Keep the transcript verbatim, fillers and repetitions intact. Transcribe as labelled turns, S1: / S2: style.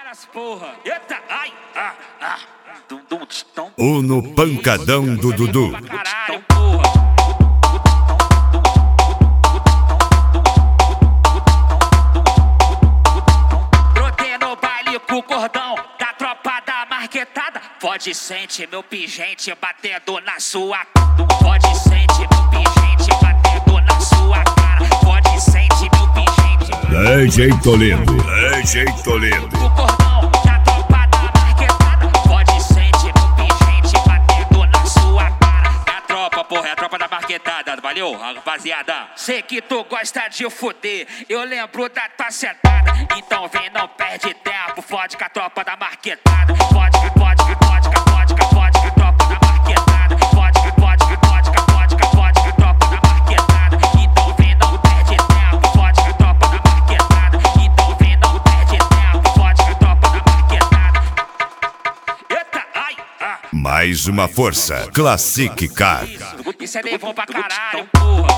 S1: Várias porra. Eita, ai, ah, ah. Dum, dum, tão.
S2: O no pancadão do Dudu.
S1: Caralho, porra. Brotei no baile com o cordão da tropa da marquetada. Pode sentir meu pingente batendo na sua. Pode sentir meu pingente batendo na sua cara. Pode sentir meu pingente.
S2: D J Toledo, D J Toledo.
S1: O cordão da tropa da marquetada. Pode sentir meu pingente batendo na sua cara. É a tropa, porra, é a tropa da marquetada. Valeu, rapaziada. Sei que tu gosta de fuder, eu lembro da tua sentada. Então vem, não perde tempo, fode com a tropa da marquetada. Fode, fode, fode, fode, fode com a tropa da marquetada. Fode, fode, fode, fode, fode com a tropa da marquetada. Então vem, não perde tempo, fode com a tropa da marquetada. Então vem, não perde tempo, fode com a tropa da marquetada. Eita, ai, ah.
S2: Mais uma força, Classic Car.
S1: Isso é levou pra caralho, porra.